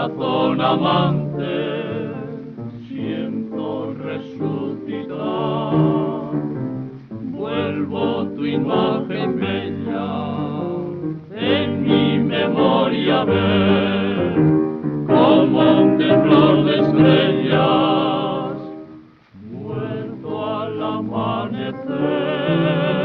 corazón amante siento resucitar. Vuelvo tu imagen bella en mi memoria ver, como un temblor de estrellas muerto al amanecer.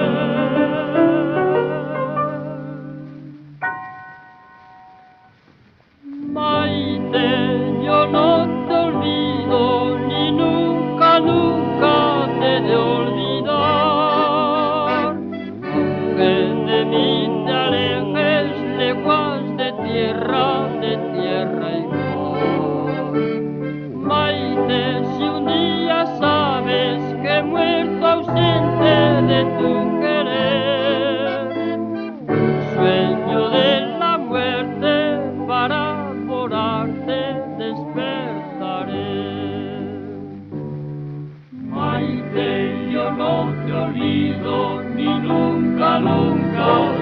Maite, yo no te olvido, ni nunca, nunca te he de olvidar. Aunque de mí te alejes, leguas de tierra y mar. Maite, si un día sabes que he muerto ausente de tu querer, sueño de la muerte para adorarte despertaré. Maite, yo no te olvido, ni nunca, nunca